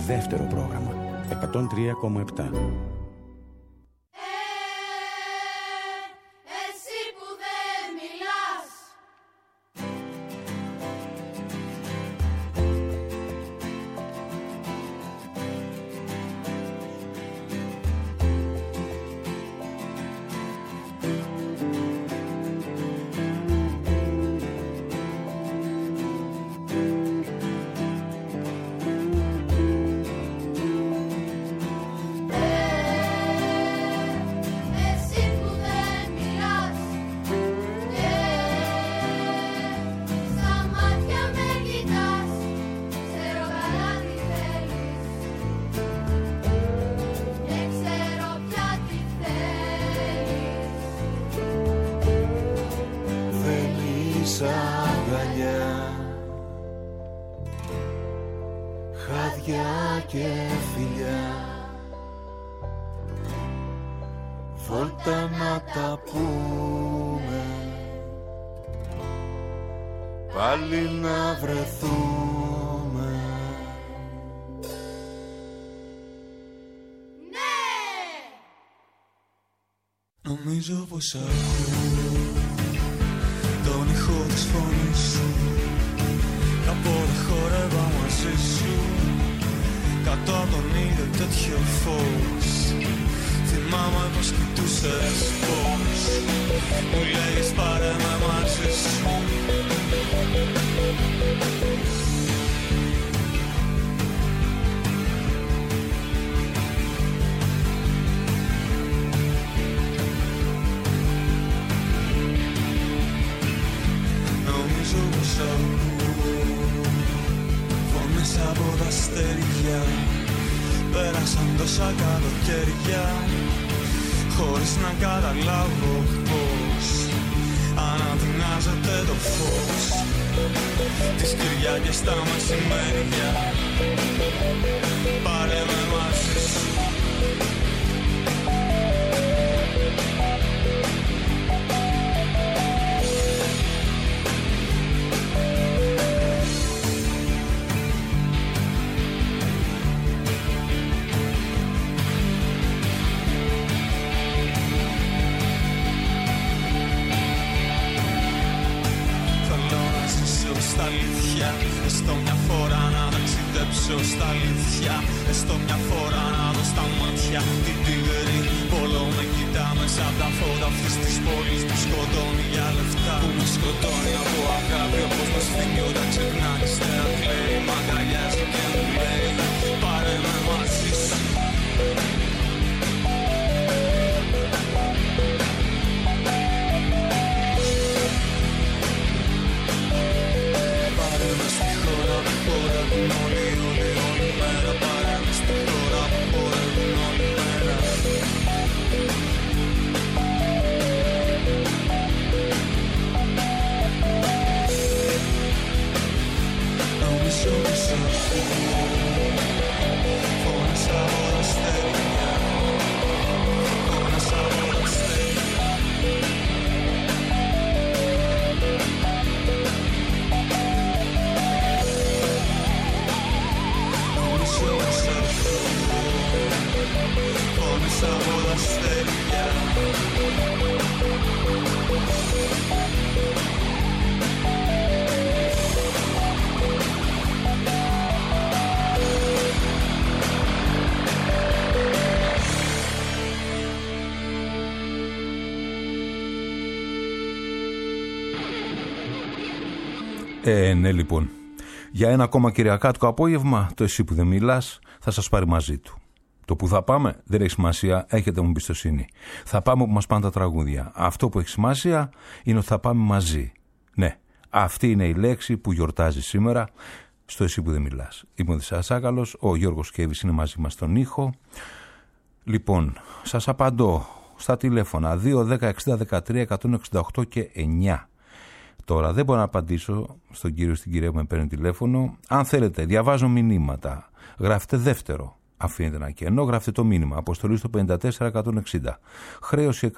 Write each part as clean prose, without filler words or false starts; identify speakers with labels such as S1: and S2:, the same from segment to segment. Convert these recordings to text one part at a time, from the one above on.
S1: δεύτερο πρόγραμμα 103,7.
S2: Χάδια και φιλιά, βόλτα να τα πούμε, πάλι να βρεθούμε.
S3: Ναι!
S2: Νομίζω πως ακούω τον ήχο της φωνής σου, από όλα χορεύα μαζί σου, κάτω από τον ήλιο τέτοιο φως. Θυμάμαι πως κοιτούσες πως μου λέγες πάρε με μαζί σου. Νομίζω πως ακούω φωνές από τα αστέρια. Πέρασαν τόσα καλοκαίρια χωρίς να καταλάβω πως αναδυνάζεται το φως τις Κυριακές τα μεσημέρια. Πάρε με μαζί σου. Έστω μια φορά να ταξιδέψω στα αλήθεια, έστω μια φορά να δω στα μάτια την τίγρη πόλο με κοιτά μέσα από τα φώτα αυτής της πόλης που σκοτώνει για λεφτά, που με σκοτώνει από αγάπη όπως μας φύγει όταν ξεχνάει ύστερα κλαίει, μ' αγκαλιάζει και μου λέει πάρε με μαζί σου. Χορεύουν όλοι, όλη μέρα. Πάρε με στη χώρα που χορεύουν όλη μέρα. Νομίζω πως ακούω φωνές από τα αστέρια, φωνές από τα αστέρια. Φωνές από τα αστέρια.
S4: Ναι λοιπόν, για ένα ακόμα κυριακάτικο απόγευμα το εσύ που δεν μιλάς θα σας πάρει μαζί του. Το που θα πάμε δεν έχει σημασία, έχετε μου εμπιστοσύνη. Θα πάμε όπου μας πάνε τα τραγούδια. Αυτό που έχει σημασία είναι ότι θα πάμε μαζί. Ναι, αυτή είναι η λέξη που γιορτάζει σήμερα στο εσύ που δεν μιλάς. Είμαι ο Οδυσσέας Άγαλος, ο Γιώργος Κέβης είναι μαζί μας στον ήχο. Λοιπόν, σας απαντώ στα τηλέφωνα 2, 10, 60, 13, 168 και 9. Τώρα δεν μπορώ να απαντήσω στον κύριο στην κυρία που με παίρνει τηλέφωνο. Αν θέλετε, διαβάζω μηνύματα. Γράφετε δεύτερο. Αφήνετε ένα κενό, γράφετε το μήνυμα. Αποστολή στο 54160. Χρέωση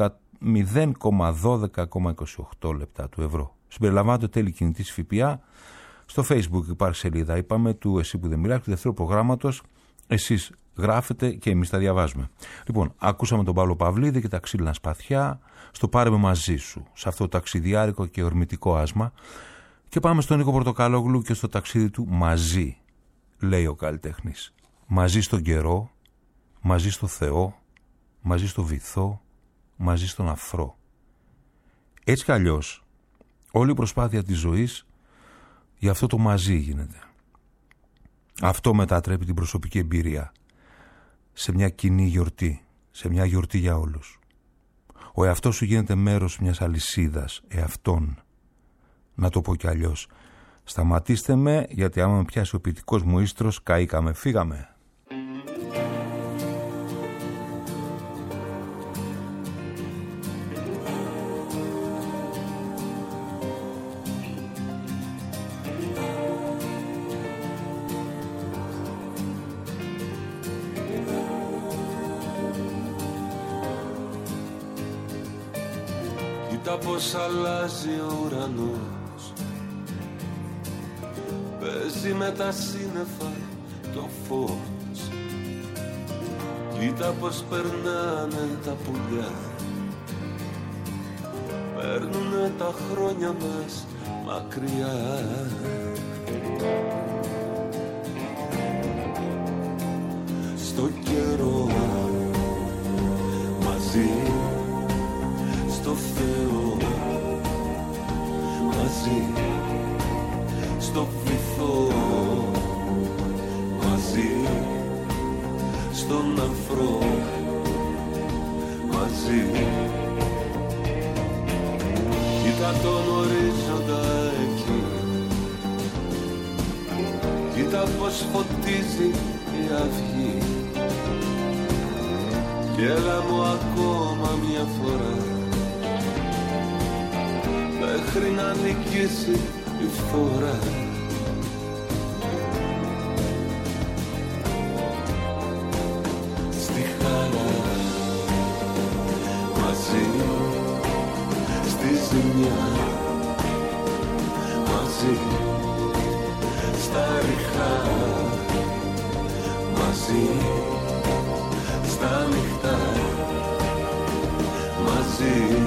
S4: 0,12,28 λεπτά του ευρώ. Συμπεριλαμβάνεται τέλη κινητής ΦΠΑ. Στο Facebook υπάρχει σελίδα, είπαμε, του Εσύ που δεν μιλάς, του δεύτερου προγράμματος εσείς γράφετε και εμείς τα διαβάζουμε. Λοιπόν, ακούσαμε τον Παύλο Παυλίδη και τα ξύλινα σπαθιά στο «Πάρε με μαζί σου», σε αυτό το ταξιδιάρικο και ορμητικό άσμα, και πάμε στον Νίκο Πορτοκαλόγλου και στο ταξίδι του «Μαζί», λέει ο καλλιτέχνης. Μαζί στον καιρό, μαζί στο Θεό, μαζί στο βυθό, μαζί στον αφρό. Έτσι κι αλλιώς, όλη η προσπάθεια της ζωής για αυτό το μαζί γίνεται. Αυτό μετατρέπει την προσωπική εμπειρία σε μια κοινή γιορτή, σε μια γιορτή για όλους. Ο εαυτός σου γίνεται μέρος μιας αλυσίδας εαυτών. Να το πω κι αλλιώς. Σταματήστε με, γιατί άμα με πιάσει ο ποιητικός μου ίστρος, καήκαμε, φύγαμε.
S3: Κοίτα πως αλλάζει ο ουρανός, παίζει με τα σύννεφα το φως. Κοίτα πως περνάνε τα πουλιά, παίρνουνε τα χρόνια μας μακριά. Στο καιρό μαζί, στο Θεό μαζί, στο βυθό μαζί, στον αφρό μαζί. Κοίτα τον ορίζοντα εκεί, κοίτα πως φωτίζει η αυγή, κι έλα μου ακόμα μια φορά μέχρι να νικήσει η φορά. Στη χαρά μαζί, στη ζημιά μαζί, στα ριχά μαζί, στα νυχτά μαζί.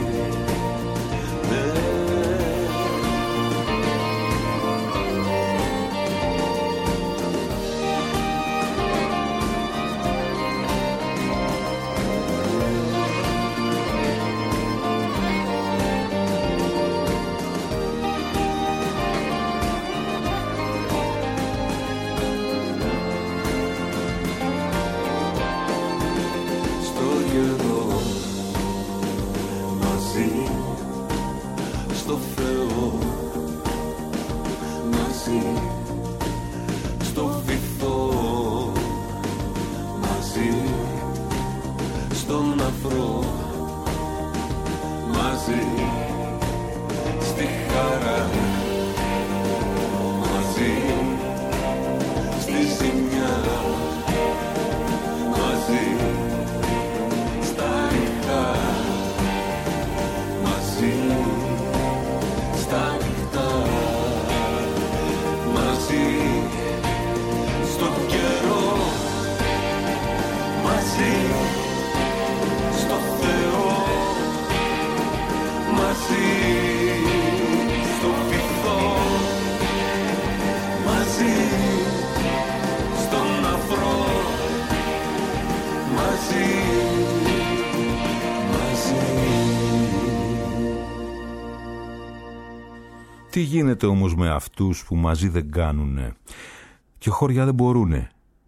S4: Τι γίνεται όμως με αυτούς που μαζί δεν κάνουνε και χωριά δεν μπορούνε?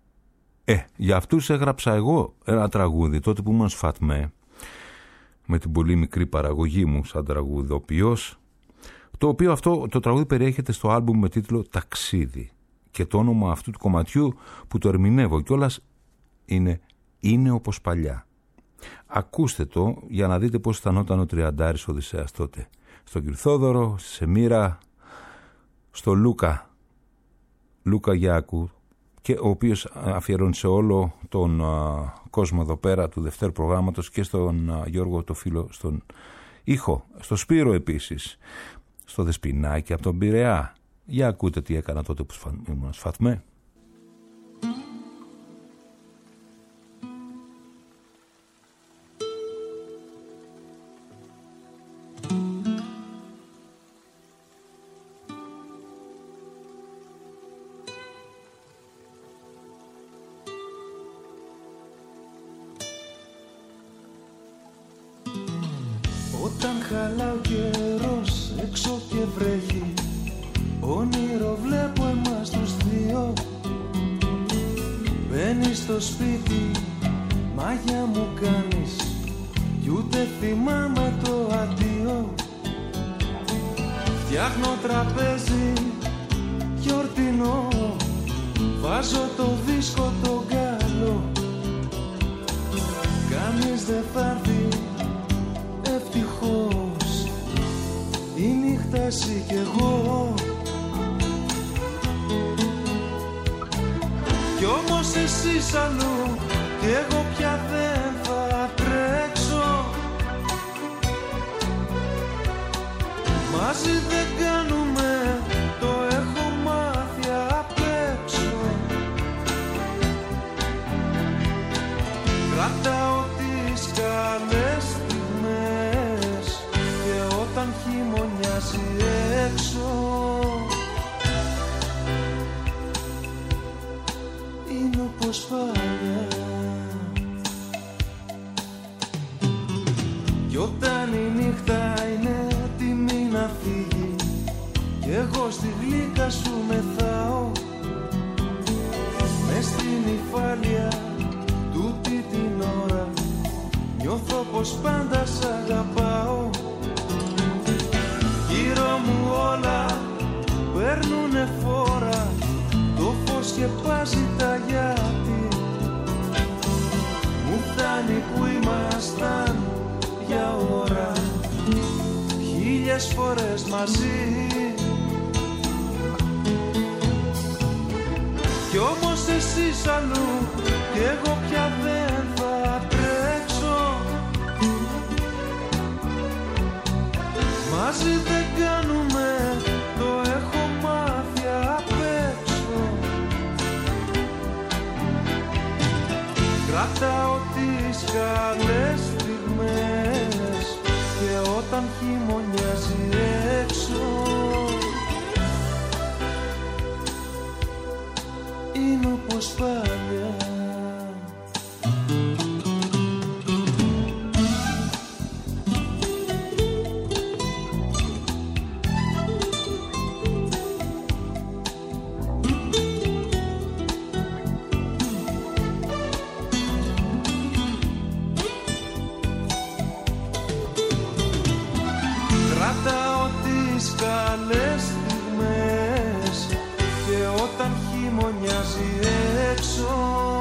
S4: Για αυτούς έγραψα εγώ ένα τραγούδι τότε που ήμουν σφατμέ, με την πολύ μικρή παραγωγή μου σαν τραγουδοποιός, το οποίο αυτό το τραγούδι περιέχεται στο άλμπουμ με τίτλο «Ταξίδι», και το όνομα αυτού του κομματιού που το ερμηνεύω κιόλας είναι όπως παλιά. Ακούστε το για να δείτε πώς αισθανόταν ο Τριαντάρης Οδυσσέας τότε. Στον Κυρθόδωρο, στη Σεμίρα, στο Λούκα Γιάκου, και ο οποίος αφιερώνει σε όλο τον κόσμο εδώ πέρα του δευτέρου προγράμματος, και στον Γιώργο το φίλο στον ήχο, στο Σπύρο επίσης, στο Δεσποινάκι από τον Πειραιά. Για ακούτε τι έκανα τότε που ήμουν σφατμέ.
S3: Όταν χαλά ο καιρός έξω και βρέχει, όνειρο βλέπω εμάς τους δύο. Μπαίνεις στο σπίτι, μάγια μου κάνεις, κι ούτε θυμάμαι το αντίο. Φτιάχνω τραπέζι γιορτινό, βάζω το δίσκο το γκάλο. Κανείς δεν θα έρθει, ευτυχώς, η νύχτα εσύ κι εγώ. Κι όμως εσύ αλλού κι εγώ πια δεν θα τρέξω. Μαζί δεν κάνουμε, το έχω μάθει απ' έξω. Κρατάω τις καλές στιγμές και όταν χειμωνιάζει έξω, είναι όπως παλιά. Κι όταν η νύχτα είναι έτοιμη να φύγει, κι εγώ στη γλύκα σου μεθάω, μες στην υφάλια τούτη την ώρα νιώθω πως πάντα σ' αγαπάω. Γύρω μου όλα παίρνουνε φόρα, το φως σκεπάζει τα γιατί. Μου φτάνει που ήμασταν για ώρα, χίλιες φορές μαζί. Κι όμως εσύ αλλού κι εγώ πια δεν θα τρέξω. Μαζί δεν κάνουμε, το έχω μάθει απ' έξω. Κρατάω τις καλές στιγμές και όταν χειμωνιάζει έξω, είναι όπως παλιά. Κρατάω τις καλές στιγμές και όταν χειμωνιάζει έξω,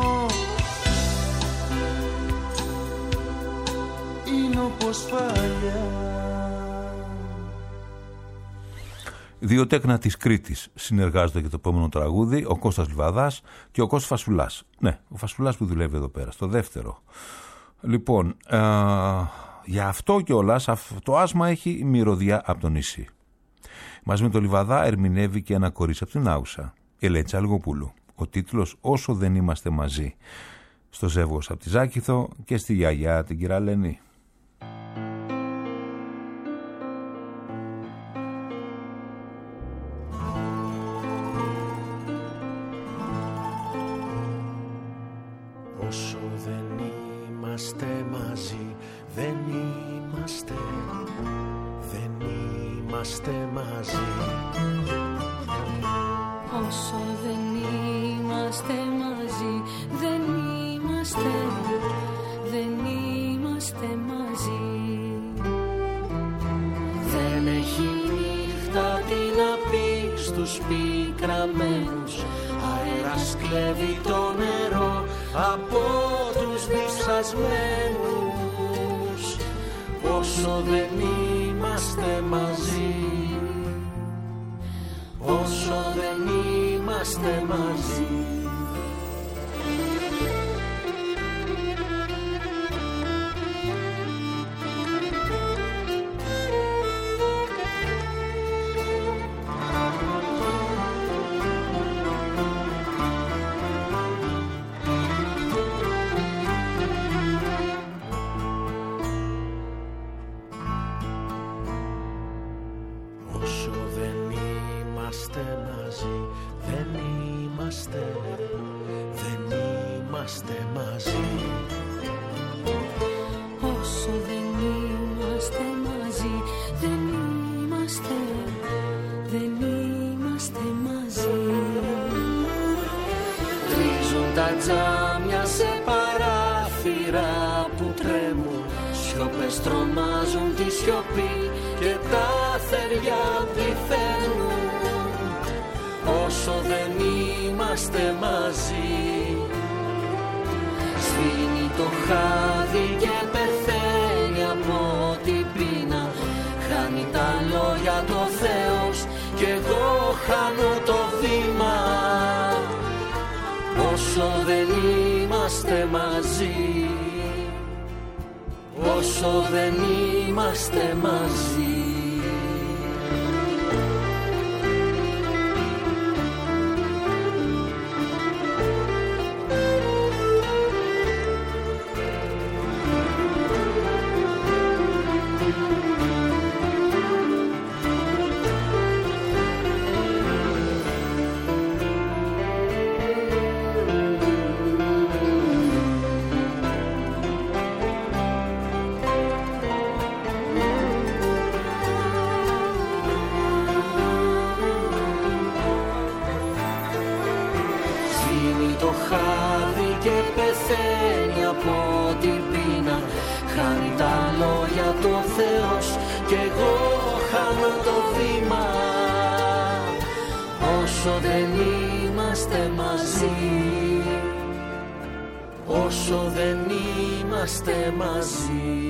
S3: είναι όπως παλιά.
S4: Δύο τέκνα της Κρήτης συνεργάζονται για το επόμενο τραγούδι, ο Κώστας Λιβαδάς και ο Κώστας Φασουλάς. Ναι, ο Φασουλάς που δουλεύει εδώ πέρα, στο δεύτερο. Λοιπόν, για αυτό κιόλας, το άσμα έχει μυρωδιά από το νησί. Μαζί με το Λιβαδά ερμηνεύει και ένα κορίτσι από την Άουσα, η Ελένη Αλγοπούλου. Ο τίτλος «Όσο δεν είμαστε μαζί». Στο Ζεύγος από τη Ζάκηθο και στη γιαγιά την Κυραλένη.
S5: Όσο δεν είμαστε μαζί, δεν είμαστε μαζί.
S6: Όσο δεν είμαστε μαζί, δεν είμαστε μαζί.
S5: Δεν έχει νύχτα τι να πει στους πικραμένους, αέρας κλέβει το νερό από τους διψασμένους. Όσο δεν είμαστε μαζί, όσο δεν είμαστε μαζί. είμαστε μαζί.
S6: Όσο δεν είμαστε μαζί.
S5: Τρίζουν τα τζάμια σε παράθυρα που τρέμουν, σιωπές τρομάζουν τη σιωπή και τα θεριά πληθαίνουν. Όσο δεν είμαστε μαζί, σβήνει το χάδι και πεθαίνει από την πείνα. Χάνει τα λόγια το Θεός κι εγώ χάνω το βήμα. Όσο δεν είμαστε μαζί, όσο δεν είμαστε μαζί. Όσο δεν είμαστε μαζί, όσο δεν είμαστε μαζί.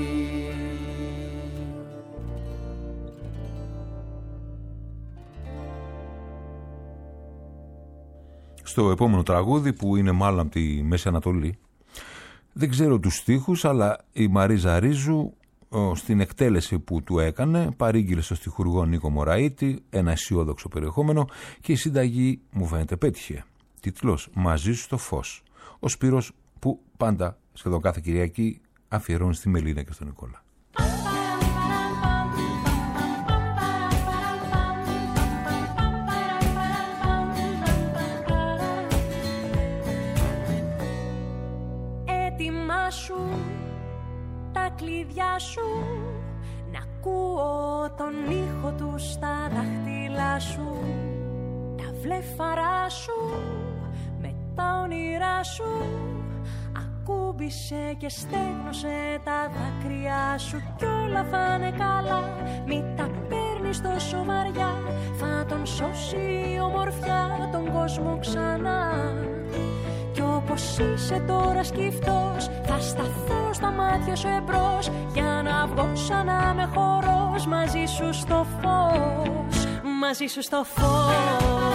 S4: Στο επόμενο τραγούδι, που είναι μάλλον από τη Μέση Ανατολή, δεν ξέρω τους στίχους, αλλά η Μαρίζα Ρίζου στην εκτέλεση που του έκανε παρήγγειλε στο στιχουργό Νίκο Μωραΐτη ένα αισιόδοξο περιεχόμενο και η συνταγή μου φαίνεται πέτυχε. Τίτλος «Μαζί σου στο φως». Ο Σπύρος, που πάντα σχεδόν κάθε Κυριακή αφιερώνει στη Μελίνα και στον Νικόλα.
S6: Ετοιμάσου τα κλειδιά σου, να ακούω τον ήχο του στα δάχτυλά σου, τα βλέφαρά σου με τα όνειρά σου. Ακούμπησε και στέγνωσε τα δάκρυά σου κι όλα θα είναι καλά. Μη τα παίρνεις τόσο βαριά, θα τον σώσει η ομορφιά τον κόσμο ξανά. Κι όπως είσαι τώρα σκυφτός, θα σταθώ στα μάτια σου εμπρός, για να βγω σαν να με χορός μαζί σου στο φως, μαζί σου στο φως.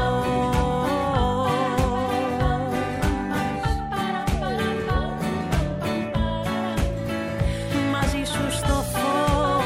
S6: Μαζί σου στο φως.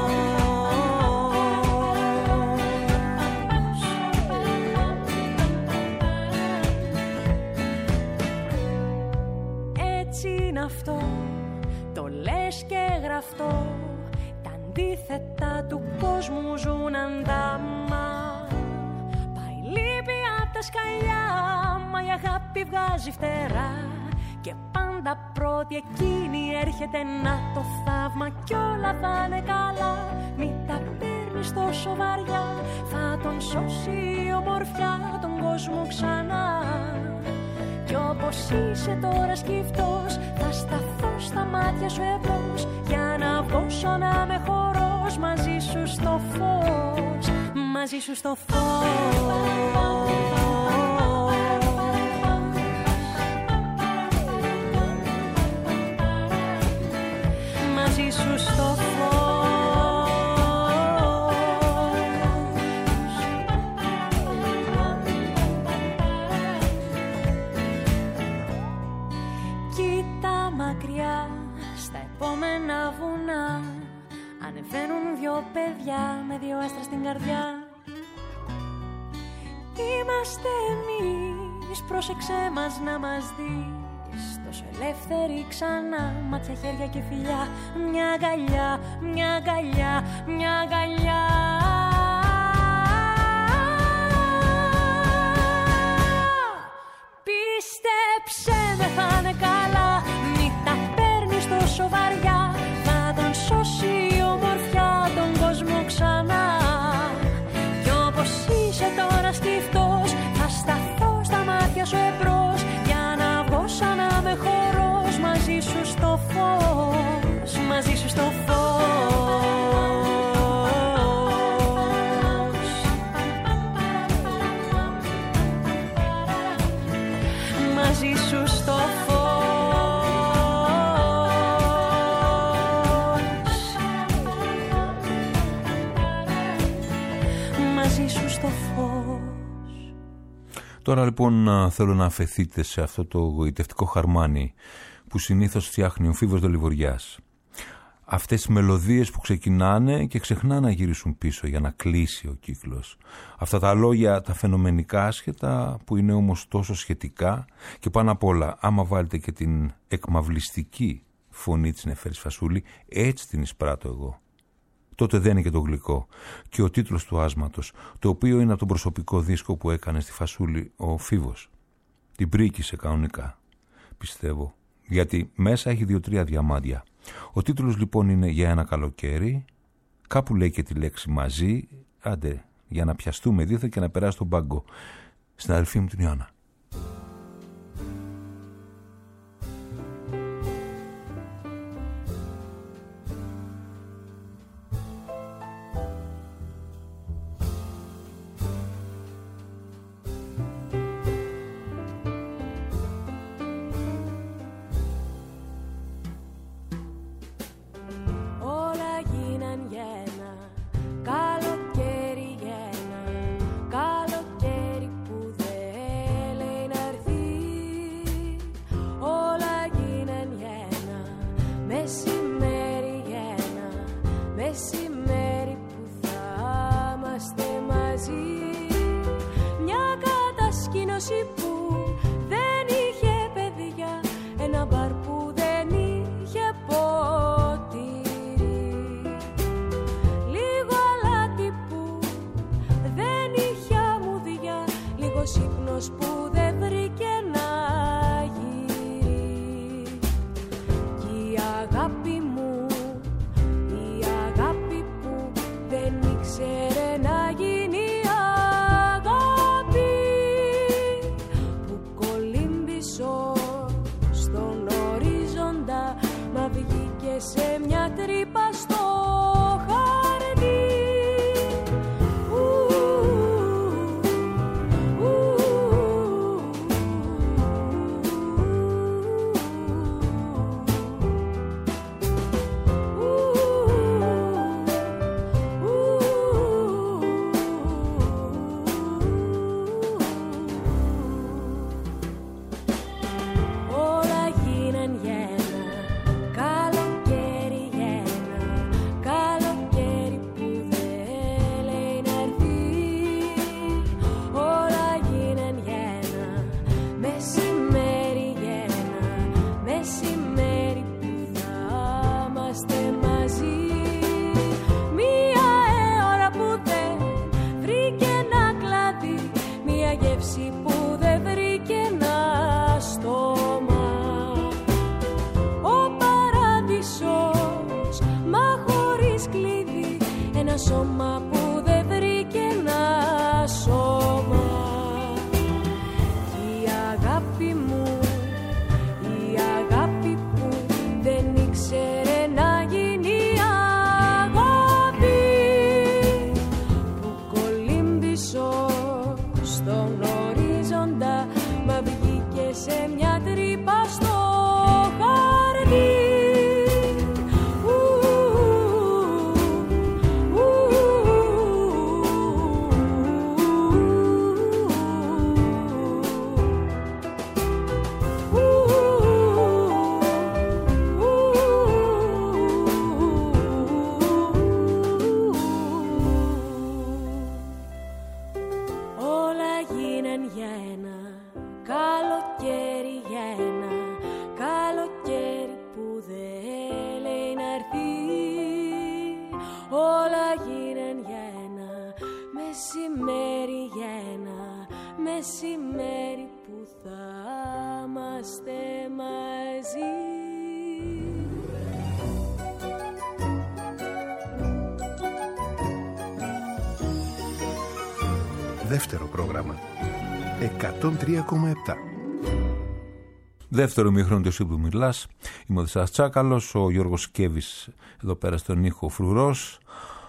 S6: Έτσι είναι αυτό, το λες και γραφτό, τα αντίθετα του κόσμου ζουν αντάμα. Πάει λύπη απ' τα σκαλιά, μα η αγάπη βγάζει φτερά, και πάντα πρώτη εκείνη έρχεται να το θαύμα. Κι όλα θα είναι καλά, μη τα παίρνεις τόσο βαριά, θα τον σώσει η ομορφιά τον κόσμο ξανά. Κι όπως είσαι τώρα σκυφτός, θα σταθώ στα μάτια σου εμπρός, για να βγω σαν να με χορός μαζί σου στο φως, μαζί σου στο φως. Μαζί σου στο φως. Κοίτα μακριά στα επόμενα βουνά, ανεβαίνουν δυο παιδιά με δυο άστρα στην καρδιά. Είμαστε εμείς, πρόσεξε μας να μας δεις, τόσο ελεύθεροι ξανά, μάτια, χέρια και φιλιά. Μια αγκαλιά, μια αγκαλιά, μια αγκαλιά. Πίστεψε με, θα είναι καλά, μη τα παίρνεις τόσο βαριά, θα τον σώσει η ομορφιά τον κόσμο ξανά. Κι όπως είσαι τώρα σκυφτός,
S4: Τώρα λοιπόν θέλω να αφεθείτε σε αυτό το γοητευτικό χαρμάνι που συνήθως φτιάχνει ο Φίβος Δολιβοριάς. Αυτές τις μελωδίες που ξεκινάνε και ξεχνά να γυρίσουν πίσω για να κλείσει ο κύκλος. Αυτά τα λόγια τα φαινομενικά άσχετα που είναι όμως τόσο σχετικά και πάνω απ' όλα άμα βάλετε και την εκμαυλιστική φωνή της Νεφέρης Φασούλη, έτσι την εισπράττω εγώ. Τότε δεν είναι και το γλυκό. Και ο τίτλος του άσματος, το οποίο είναι από τον προσωπικό δίσκο που έκανε στη Φασούλη ο Φίβος. Την πρίκησε κανονικά, πιστεύω, γιατί μέσα έχει 2-3 διαμάντια. Ο τίτλος λοιπόν είναι «Για ένα καλοκαίρι», κάπου λέει και τη λέξη «μαζί», άντε για να πιαστούμε δίθεν και να περάσει τον πάγκο. Στην αδελφή μου την Ιωάννα.
S7: Δεύτερο πρόγραμμα 103,7.
S4: Δεύτερο ημίχρονο του Εσύ που μιλάς. Είμαι ο Δησάς Τσάκαλος, ο Γιώργος Σκέβης εδώ πέρα στον ήχο Φρουρός.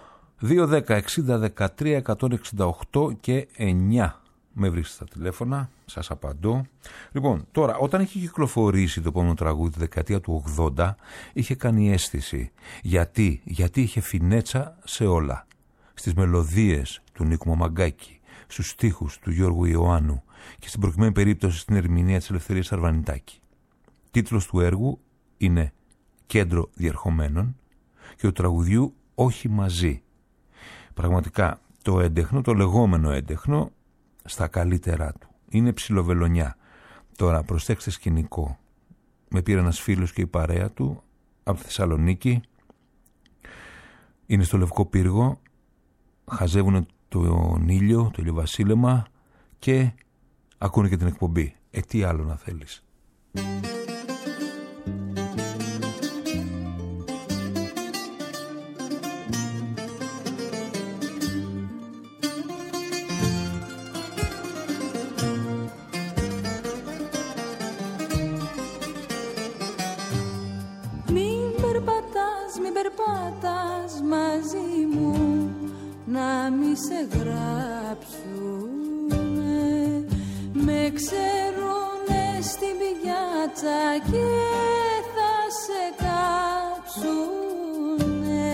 S4: 2-10-60-13-168 και 9. Με βρίσκετε στα τηλέφωνα, σας απαντώ. Λοιπόν, τώρα, όταν είχε κυκλοφορήσει το επόμενο τραγούδι τη δεκαετία του 80, είχε κάνει αίσθηση. Γιατί είχε φινέτσα σε όλα. Στις μελωδίες του Νίκου Μαμαγκάκη, στους στίχους του Γιώργου Ιωάννου και στην προκειμένη περίπτωση στην ερμηνεία της Ελευθερίας Αρβανιτάκη. Τίτλος του έργου είναι «Κέντρο Διερχομένων» και του τραγουδιού «Όχι μαζί». Πραγματικά το έντεχνο, το λεγόμενο έντεχνο, στα καλύτερά του. Είναι ψιλοβελονιά. Τώρα προσέξτε σκηνικό. Με πήρε ένας φίλος και η παρέα του από τη Θεσσαλονίκη. Είναι στο Λευκό Πύργο, χαζεύουν τον ήλιο, το ηλιοβασίλεμα και ακούνε και την εκπομπή. Τι άλλο να θέλεις.
S7: Μην περπατάς μαζί μου, να μη σε γράψουνε. Με ξέρουνε στην πηγιάτσα και θα σε κάψουνε.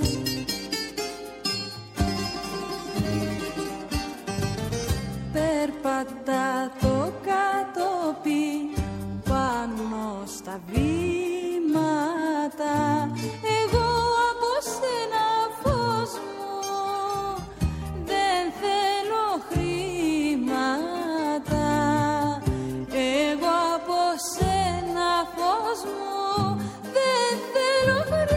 S7: Περπατά το κατόπι πάνω στα βήματα. Εγώ από σένα φως μου δεν θέλω χρήματα. Εγώ από σένα φως μου δεν θέλω χρήματα.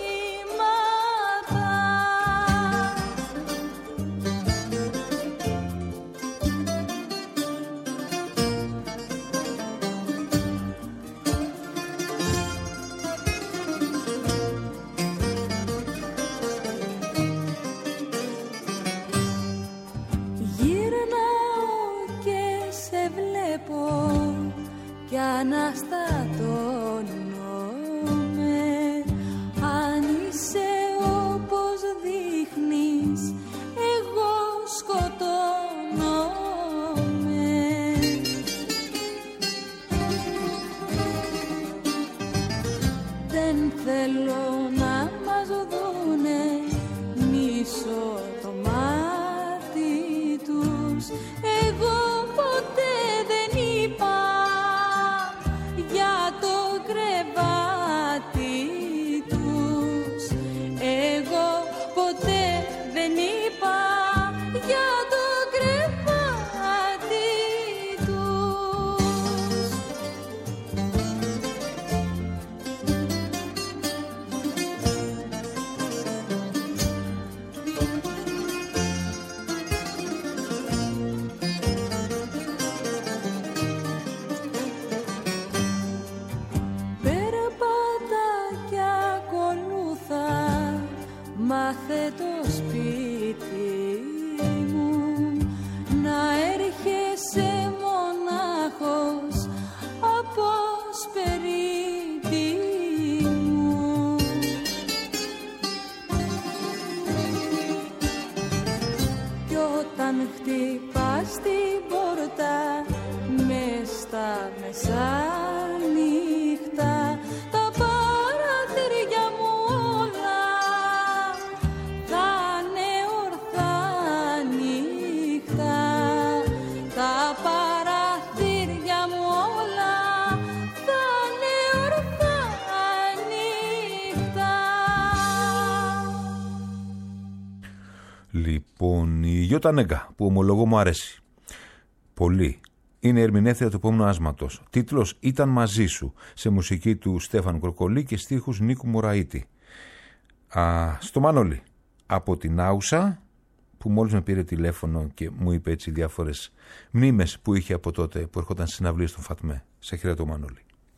S7: Κι αναστατώνομαι. Αν είσαι όπως δείχνεις, εγώ σκοτώνομαι. Δεν θέλω να μας δούνε, μισώ το μάτι τους. Εγώ ποτέ δεν είπα για το κρεβάτι τους. Εγώ ποτέ δεν είπα για το κρεβάτι τους. Μάθε το σπίτι μου να έρχεσαι μονάχος από σπίτι μου. Κι όταν χτυπάς την πόρτα μες στα μεσάνυχτα, τα παραθύρια μου όλα θα είναι ορθά νύχτα. Τα παραθύρια μου όλα θα είναι ορθά νύχτα.
S4: Λοιπόν, η Γιώτα Νέγκα, που ομολογώ μου αρέσει πολύ, είναι ερμηνεύτρια του επόμενου άσματος. Τίτλος «Ήταν μαζί σου», σε μουσική του Στέφανου Κροκολή και στίχους Νίκου Μωραήτη. Στο Μανώλη από την Άουσα, που μόλις με πήρε τηλέφωνο και μου είπε έτσι διάφορες μνήμες που είχε από τότε που έρχονταν στις συναυλίες στον Φατμέ. Σε χαιρετώ Μανώλη.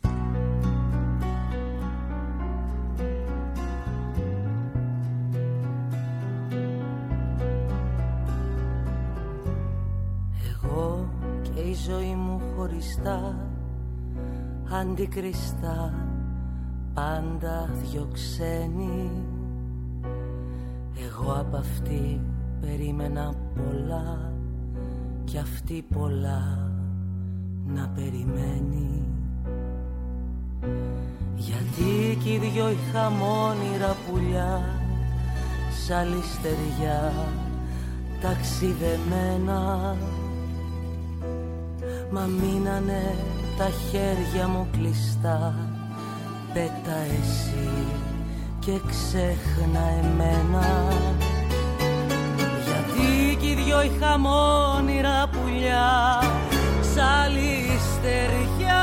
S5: Εγώ και η ζωή μου χωριστά, αντικριστά, πάντα δυο ξένοι. Εγώ απ' αυτή περίμενα πολλά κι αυτή πολλά να περιμένει. Γιατί κι οι δυο είχαμε όνειρα πουλιά, σ' άλλη στεριά, ταξιδεμένα, μα μείνανε τα χέρια μου κλειστά. Πέτα εσύ και ξέχνα εμένα, γιατί κι οι δυο είχαμε όνειρα πουλιά σ' άλλη στεριά.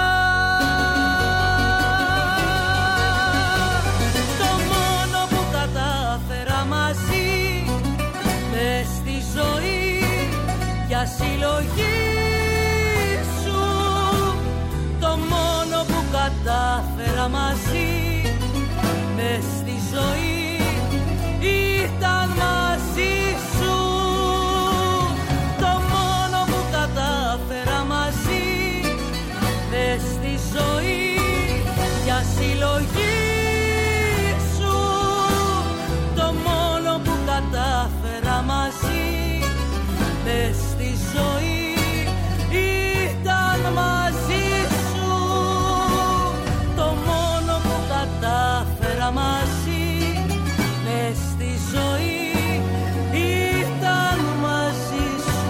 S5: Το μόνο που κατάφερα μαζί μες στη ζωή για συλλογή σου, το μόνο που κατάφερα μαζί μες στη ζωή ήταν μαζί σου. Το μόνο που κατάφερα μαζί μες στη ζωή για συλλογή σου, το μόνο που κατάφερα μαζί μες στη ζωή ήταν μαζί σου. Το μόνο που κατάφερα μαζί μες στη ζωή ήταν μαζί σου.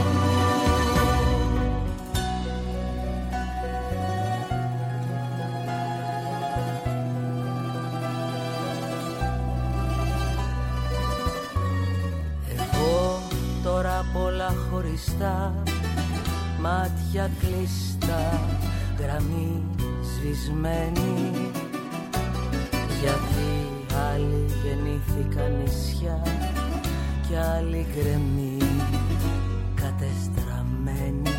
S5: Εγώ τώρα πολλά χωριστά, μάτια κλειστά, γραμμή σβησμένη, γιατί άλλοι γεννήθηκαν νησιά κι άλλοι γκρεμοί κατεστραμμένοι.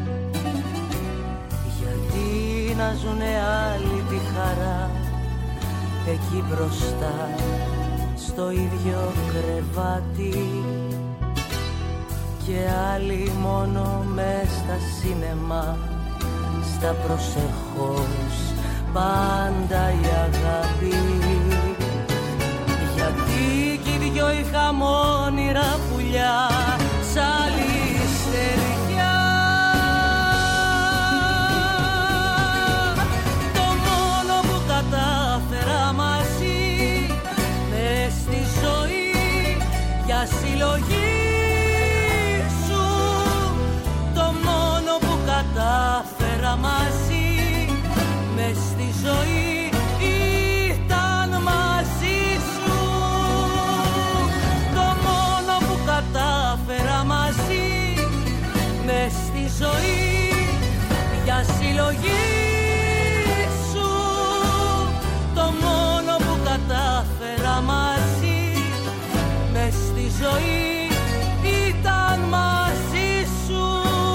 S5: Γιατί να ζουνε άλλοι τη χαρά εκεί μπροστά στο ίδιο κρεβάτι και άλλοι μόνο μες στα σίνεμα, στα προσεχώς πάντα η αγάπη. Γιατί κι οι δυο είχαμε όνειρα πουλιά σ' άλλη στεριά. Το μόνο που κατάφερα μαζί μες στη ζωή για συλλογή σου, το μόνο που κατάφερα μαζί μες στη ζωή ήταν μαζί σου. Το μόνο που κατάφερα μαζί μες στη ζωή για συλλογή σου, το μόνο που κατάφερα μαζί μες στη ζωή ήταν μαζί σου.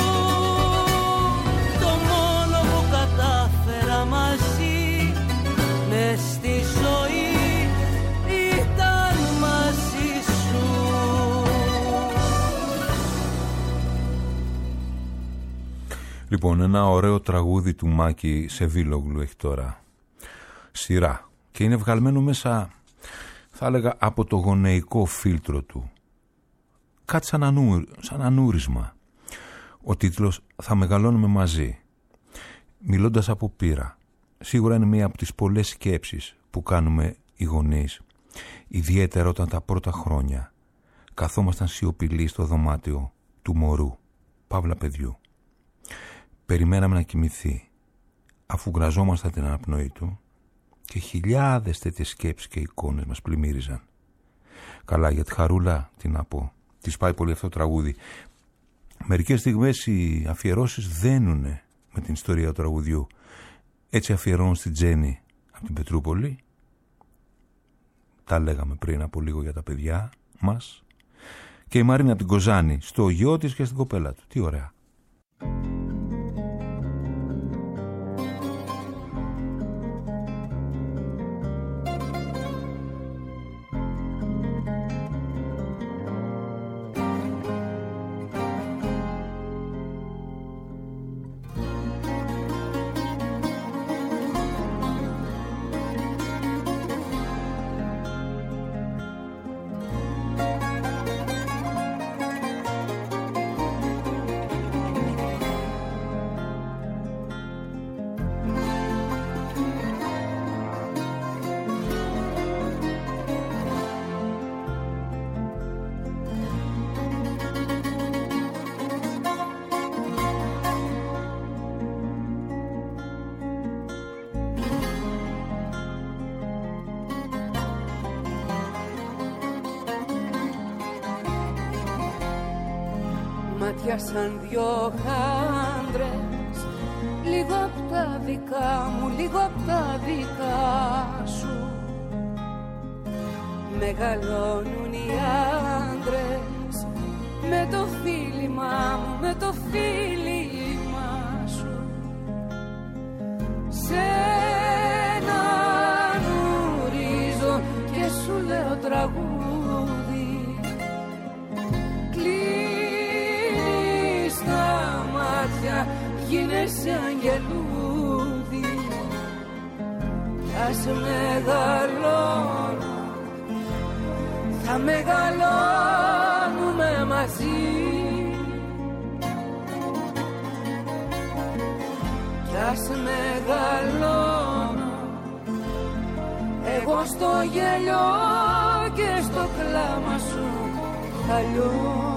S5: Το μόνο που κατάφερα μαζί μες στη ζωή ήταν μαζί σου.
S4: Λοιπόν, ένα ωραίο τραγούδι του Μάκη Σεβίλογλου έχει τώρα σειρά και είναι βγαλμένο μέσα, θα έλεγα, από το γονεϊκό φίλτρο του. Κάτι σαν ανούρισμα. Ο τίτλος «Θα μεγαλώνουμε μαζί», μιλώντας από πείρα. Σίγουρα είναι μία από τις πολλές σκέψεις που κάνουμε οι γονείς, ιδιαίτερα όταν τα πρώτα χρόνια καθόμασταν σιωπηλοί στο δωμάτιο του μωρού, παύλα παιδιού. Περιμέναμε να κοιμηθεί, αφού γραζόμασταν την αναπνοή του και χιλιάδες τέτοιες σκέψεις και εικόνες μας πλημμύριζαν. Καλά, για τη Χαρούλα, τι να πω, της πάει πολύ αυτό το τραγούδι. Μερικές στιγμές οι αφιερώσεις δένουνε με την ιστορία του τραγουδιού. Έτσι αφιερώνω στην Τζέννη από την Πετρούπολη. Τα λέγαμε πριν από λίγο για τα παιδιά μας. Και η Μαρίνα από την Κοζάνη, στο γιο της και στην κοπέλα του. Τι ωραία.
S7: μάτια σαν δυο χάντρες, λίγο απ' τα δικά μου, λίγο απ' τα δικά σου. Μεγαλώνουν οι άντρες με το φίλημά μου, με το φίλημά σου. Σε έναν ουρίζω και σου λέω τραγούδι. Κλείνεις τα μάτια, γίνεσαι αγγελούδι. Ας μεγαλώνω, θα μεγαλώνουμε μαζί. Κι ας μεγαλώνω εγώ στο γέλιο και στο κλάμα σου θα λιώνω.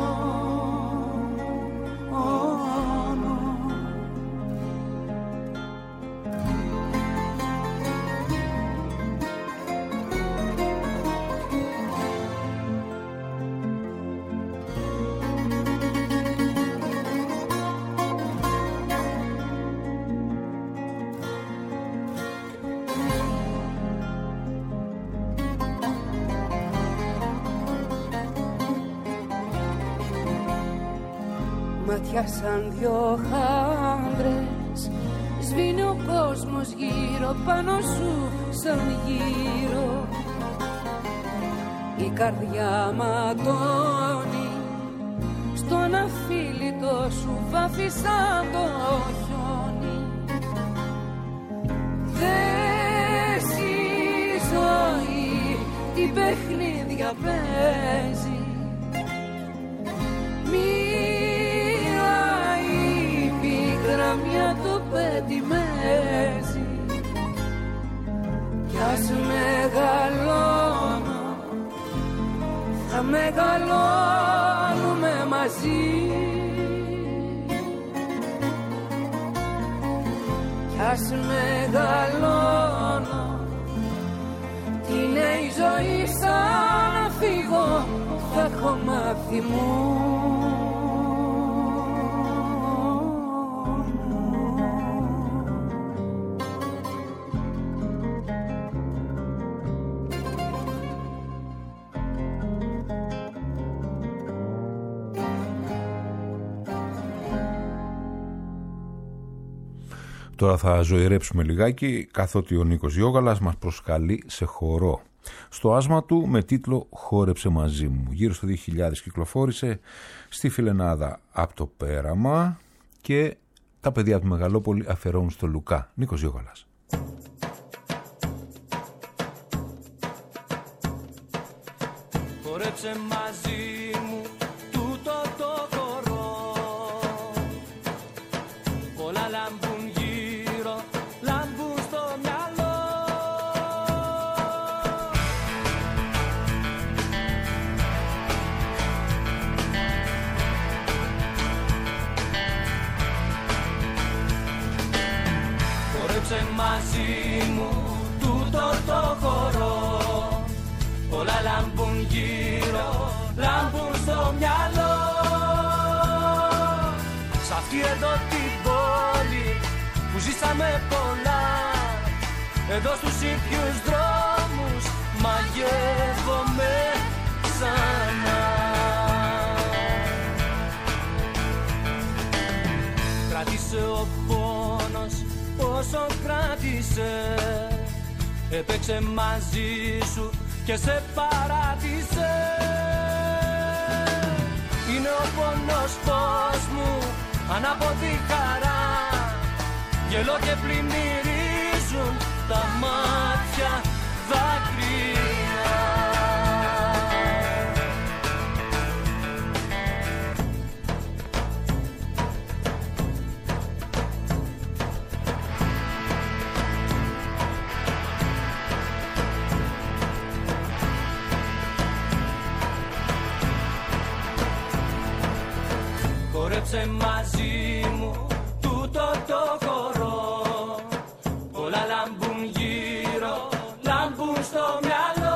S7: Μάτια σαν δυο χάντρες, σβήνει ο κόσμος γύρω, πάνω σου σαν γύρω. Η καρδιά ματώνει στον αφίλητο σου, βάφει σαν το χιόνι. Δες η ζωή τι παιχνίδια παίζει. Μια το πετυμέζει. Κι ας μεγαλώνω, θα μεγαλώνουμε μαζί. Κι ας μεγαλώνω, τι είναι η ζωή σαν να φύγω, θα έχω μάθει μου.
S4: Τώρα θα ζωηρέψουμε λιγάκι, καθότι ο Νίκος Γιώγαλας μας προσκαλεί σε χορό. Στο άσμα του με τίτλο «Χόρεψε μαζί μου». Γύρω στο 2000 κυκλοφόρησε στη Φιλενάδα από το Πέραμα και τα παιδιά του Μεγαλόπολη αφιερώνουν στο Λουκά. Νίκος Γιώγαλας.
S8: Χόρεψε μαζί μου τούτο το χορό. Πολλά λάμπουν γύρω, λάμπουν στο μυαλό. Χόρεψε μαζί μου τούτο το χορό. Πολλά λάμπουν γύρω, λάμπουν στο μυαλό. Σ' αυτή εδώ την πόλη που ζήσαμε πολλά, εδώ στους ίδιους δρόμους μαγεύομαι ξανά. Κράτησε ο πόνος όσο κράτησε, έπαιξε μαζί σου και σε παράτησε. Είναι ο πόνος φως μου, ανάποδη χαρά, γελώ και πλημμυρίζουν τα μάτια δάκρυα. Χόρεψε μαζί μου τούτο το χορό. Πολλά λάμπουν γύρω, λάμπουν στο μυαλό.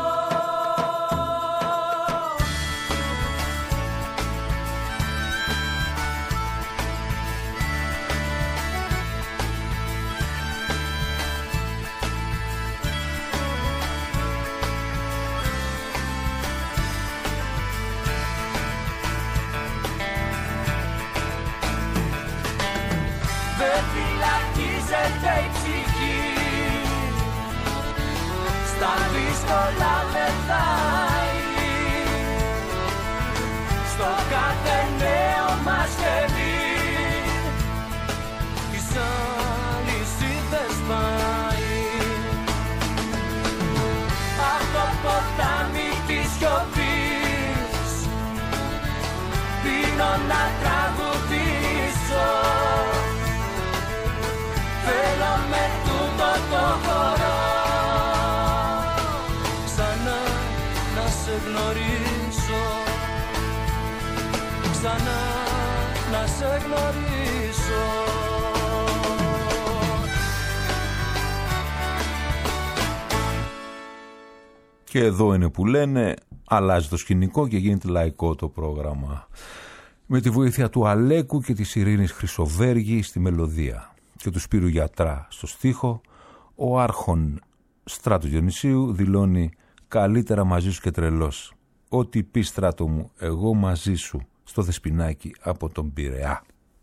S8: δεν φυλακίζεται η ψυχή. Στα δύσκολα πεθάει, στο κάθε νέο μας παιδί τις αλυσίδες πάει. Απ' το ποτάμι της σιωπής πίνω να τραγουδήσω. Θέλω με τούτο το χορό ξανά να σε γνωρίσω, ξανά να σε γνωρίσω.
S4: Και εδώ είναι που λένε, αλλάζει το σκηνικό και γίνεται λαϊκό το πρόγραμμα. Με τη βοήθεια του Αλέκου και της Ειρήνης Χρυσοβέργη στη μελωδία και του Σπύρου Γιατρά στο στίχο, ο άρχον Στράτου Διονυσίου δηλώνει «Καλύτερα μαζί σου και τρελός. Ό,τι πει Στράτο μου, εγώ μαζί σου», στο Δεσποινάκι από τον Πειραιά.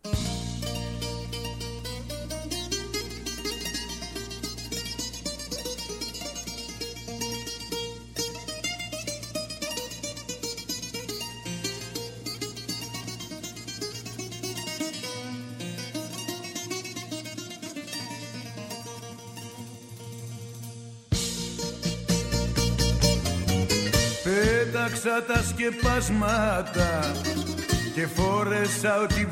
S3: Πέταξα τα σκεπάσματα και φόρεσα ό,τι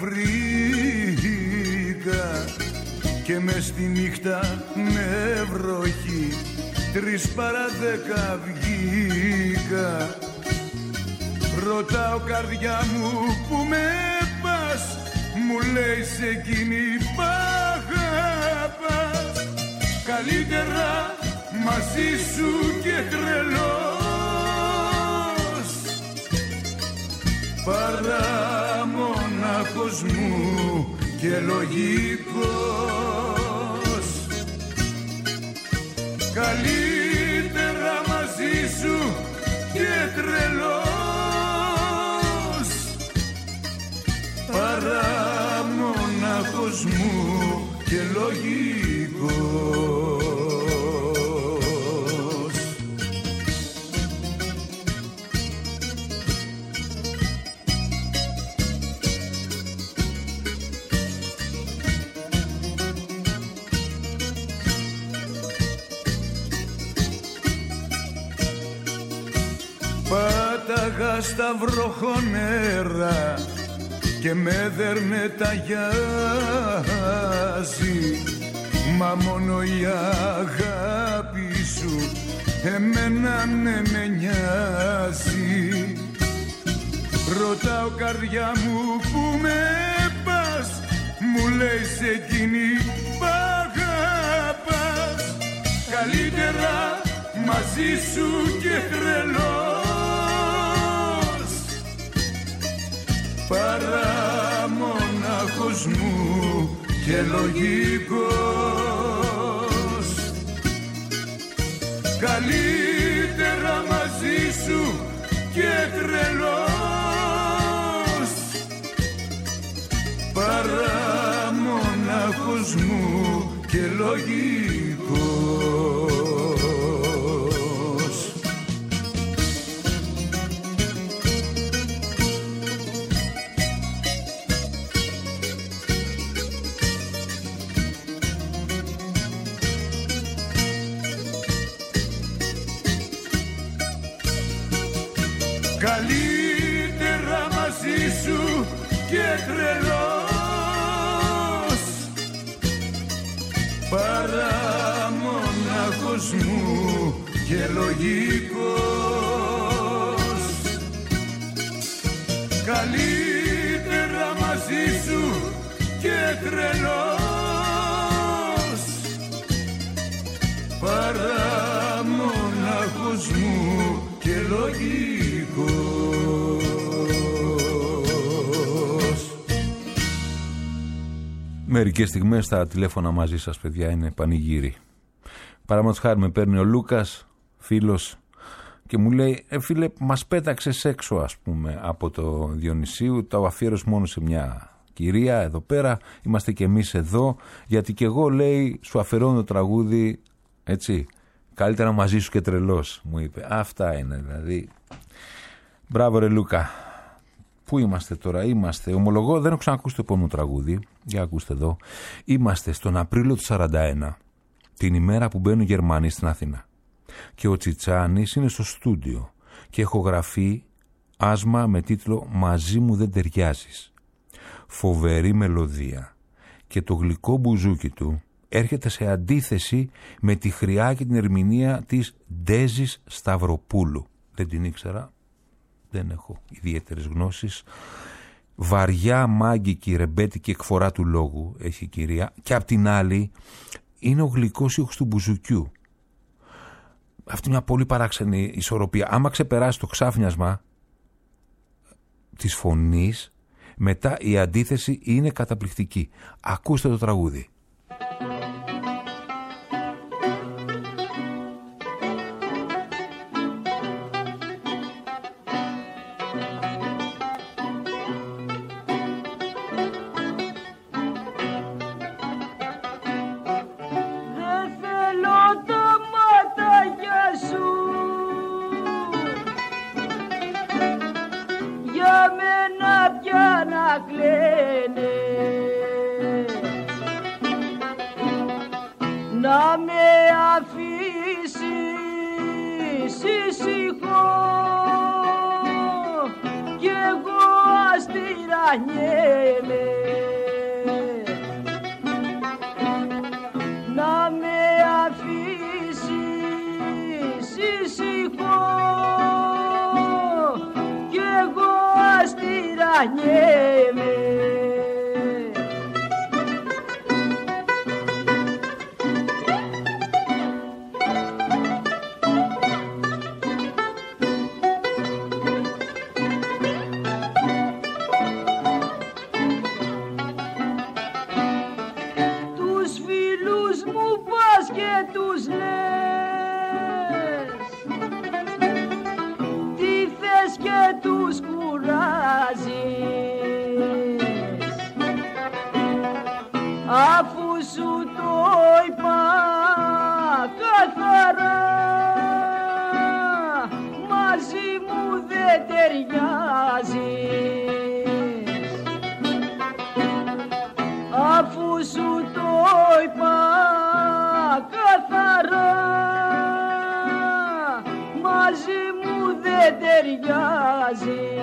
S3: βρήκα και μες στη νύχτα με βροχή 3 παρά 10 βγήκα. Ρωτάω καρδιά μου που με πας, μου λέει σε εκείνη π' αγαπάς. Καλύτερα μαζί σου και τρελός παρά μονάχος μου και λογικός. Καλύτερα μαζί σου και τρελός παρά μονάχος μου και λογικός. Πάταγα στα βροχονέρα και με δέρνε τα γιάζει, μα μόνο η αγάπη σου εμένα με νοιάζει. Ρωτάω καρδιά μου που με πας, μου λέει σε εκείνη π' αγαπάς. Καλύτερα μαζί σου και τρελός παρά μονάχος μου και λογικός. Καλύτερα μαζί σου και τρελός παρά μονάχος μου και λογικός. Καλύτερα μαζί σου και τρελός παρά μονάχος μου και λογικός. Καλύτερα μαζί σου και τρελός παρά μονάχος μου και λογικός.
S4: Μερικές στιγμές τα τηλέφωνα μαζί σας, παιδιά, είναι πανηγύρι. Παραδείγματος χάρη με παίρνει ο Λούκας, φίλος, και μου λέει φίλε, μας πέταξες έξω, ας πούμε, από το Διονυσίου, το αφιέρωσε μόνο σε μια κυρία εδώ πέρα, είμαστε και εμείς εδώ, γιατί και εγώ, λέει, σου αφαιρώνω το τραγούδι, έτσι, καλύτερα μαζί σου και τρελός, μου είπε. Αυτά είναι δηλαδή. Μπράβο ρε Λούκα. Πού είμαστε τώρα? Είμαστε, ομολογώ, δεν έχω ξανακούσει το επόμενο τραγούδι. Για ακούστε εδώ. Είμαστε στον Απρίλιο του 41, την ημέρα που μπαίνουν οι Γερμανοί στην Αθήνα. Και ο Τσιτσάνης είναι στο στούντιο και έχω γραφεί άσμα με τίτλο «Μαζί μου δεν ταιριάζεις». Φοβερή μελωδία και το γλυκό μπουζούκι του έρχεται σε αντίθεση με τη χρειά και την ερμηνεία της Ντέζης Σταυροπούλου. Δεν την ήξερα, δεν έχω ιδιαίτερες γνώσεις. Βαριά μάγκικη ρεμπέτικη εκφορά του λόγου έχει η κυρία, και απ' την άλλη είναι ο γλυκός ήχος του μπουζουκιού. Αυτή είναι μια πολύ παράξενη ισορροπία. Άμα ξεπεράσει το ξάφνιασμα της φωνής, μετά η αντίθεση είναι καταπληκτική. Ακούστε το τραγούδι.
S9: Να με αφήσεις ήσυχο κι εγώ αστυρανιέμαι. Να με αφήσεις ήσυχο κι εγώ αστυρανιέμαι. Αφού σου το είπα καθαρά, μαζί μου δεν ταιριάζεις. Αφού σου το είπα καθαρά, μαζί μου δεν ταιριάζεις.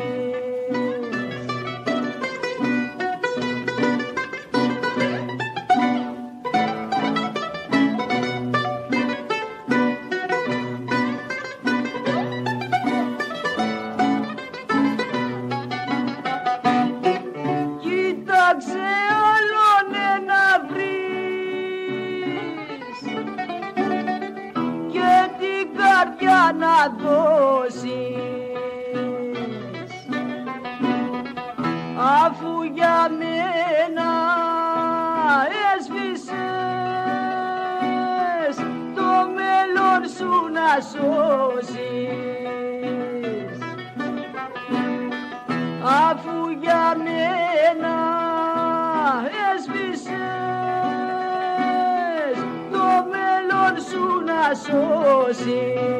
S9: Να δώσεις, αφού για μένα έσβησες το μέλλον σου να σώσεις, αφού για μένα έσβησες το μέλλον σου να σώσεις.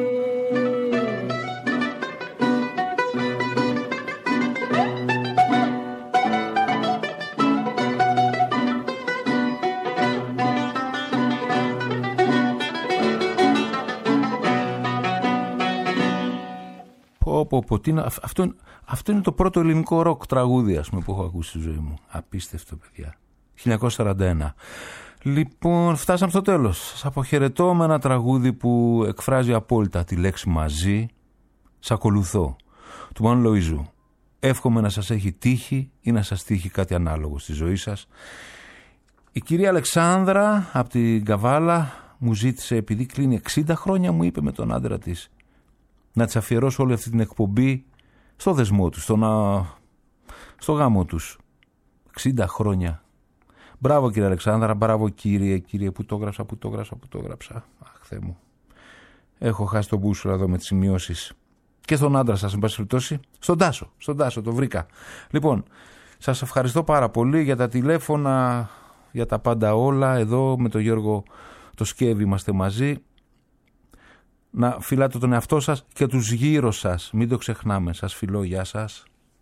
S4: Αυτό είναι το πρώτο ελληνικό ροκ τραγούδι, ας πούμε, που έχω ακούσει στη ζωή μου. Απίστευτο, παιδιά. 1941. Λοιπόν, φτάσαμε στο τέλος. Σας αποχαιρετώ με ένα τραγούδι που εκφράζει απόλυτα τη λέξη μαζί. Σ' ακολουθώ, του Μάνου Λοΐζου. Εύχομαι να σας έχει τύχει ή να σας τύχει κάτι ανάλογο στη ζωή σας. Η κυρία Αλεξάνδρα από την Καβάλα μου ζήτησε, επειδή κλείνει 60 χρόνια, μου είπε με τον άντρα της, να της αφιερώσω όλη αυτή την εκπομπή στο δεσμό τους, στο γάμο τους. 60 χρόνια. Μπράβο κύριε Αλεξάνδρα, μπράβο κύριε, που το έγραψα. Αχ, Θεέ μου. Έχω χάσει τον μπούσουλα εδώ με τις σημειώσεις. Και στον άντρα σας, εν πάση περιπτώσει, στον Τάσο, το βρήκα. Λοιπόν, Σας ευχαριστώ πάρα πολύ για τα τηλέφωνα, για τα πάντα όλα. Εδώ με τον Γιώργο το Σκεύη είμαστε μαζί. Να φιλάτε τον εαυτό σας και τους γύρω σας. Μην το ξεχνάμε. Σας φιλώ. Γεια σας.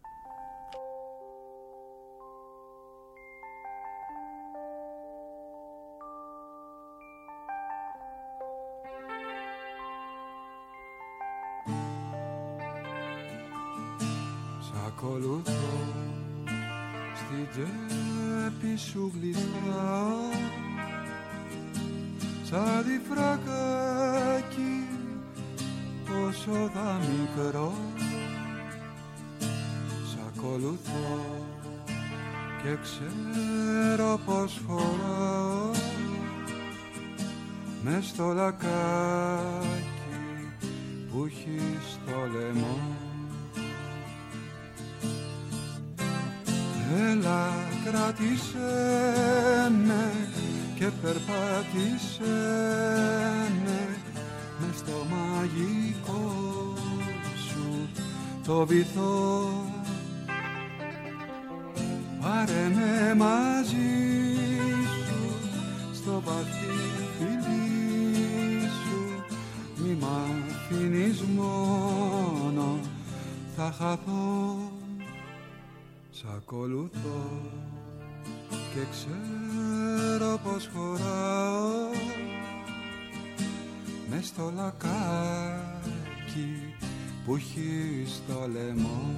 S3: Ακολουθώ στην τσέπη σου γλιστρά σαν τη φρακάκι όσο θα μικρό. Σ' ακολουθώ και ξέρω πως χωράω μες στο λακάκι που έχει στο λαιμό. Έλα κράτησέ με και περπάτησέ με μες στο μαγικό σου το βυθό. Πάρε με μαζί σου στο βαθύ φιλί σου, μη μ' αφήνεις μόνο, θα χαθώ. Σ' ακολουθώ και ξέρω πως χωράω μες στο λακάκι που έχει στο λαιμό.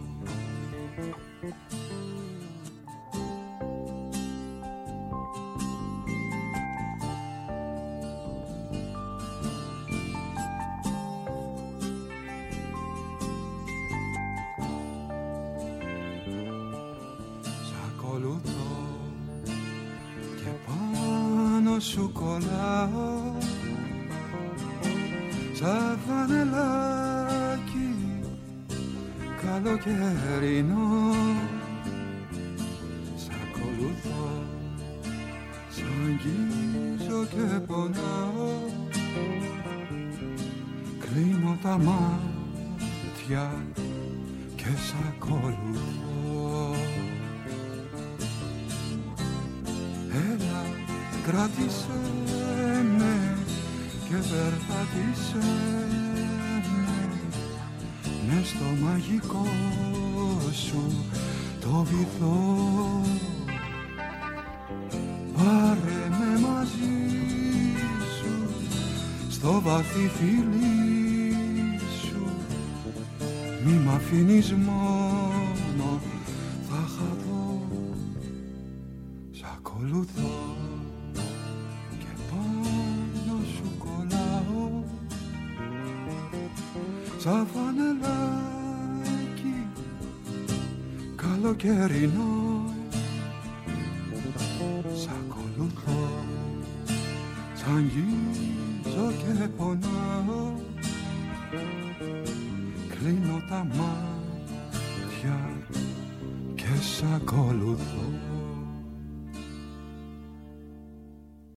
S3: Σου κολλάω σαν φανελάκι καλοκαιρινό. Σ' ακολουθώ, σ' αγγίζω και πονάω, κλείνω τα μάτια και σ' ακολουθώ. Έλα κράτησέ με και περπάτησέ με μες στο μαγικό σου το βυθό. Πάρε με μαζί σου στο βαθύ φιλί σου, μη μ' αφήνεις μόνο, θα χαθώ. Σ' ακολουθώ σαν φανελάκι καλοκαιρινό. Σ' ακολουθώ, σ' αγγίζω και πονάω, κλείνω τα μάτια και σ' ακολουθώ.